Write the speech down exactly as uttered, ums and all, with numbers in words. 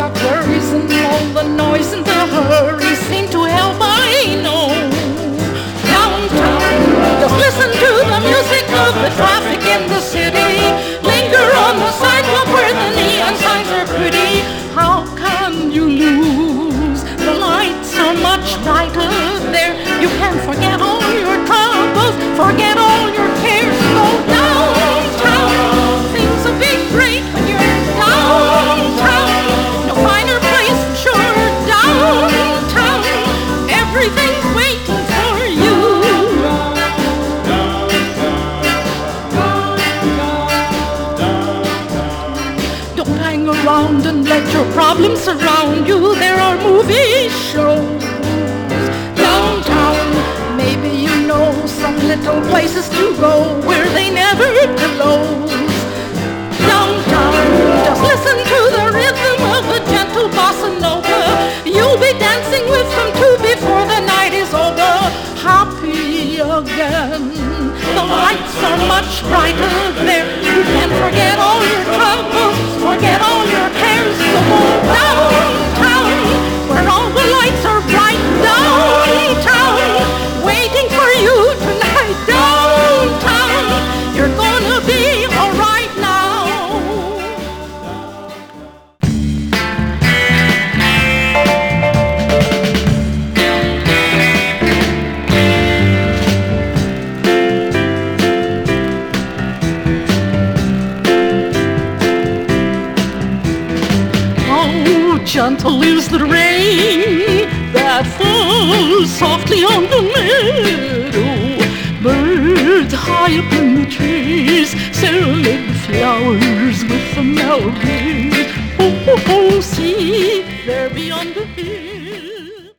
our worries and all the noise and the hurry seem to help, I know. Downtown, just listen to the music of the traffic in the city. Linger on the sidewalk where the neon signs are pretty. How can you lose? The lights are much brighter there. You can forget all your troubles, forget all your cares. Go downtown, things will be great when you're downtown. No finer place, sure, downtown. Everything's waiting for you. Don't hang around and let your problems surround you. There are movie shows downtown. Maybe you know some little places to go where they never close. Downtown, just listen to the rhythm of a gentle bossa nova. You'll be dancing with them too before the night is over. Happy again, the lights are much brighter there. You can forget all your troubles, forget all your cares. So go downtown, where all the lights are bright. Downtown, waiting for you tonight. Downtown, you're gonna be alright now. Gentle is the rain that falls softly on the meadow. Birds high up in the trees serenade the flowers with a melody. Oh, oh, oh, see there beyond the hill.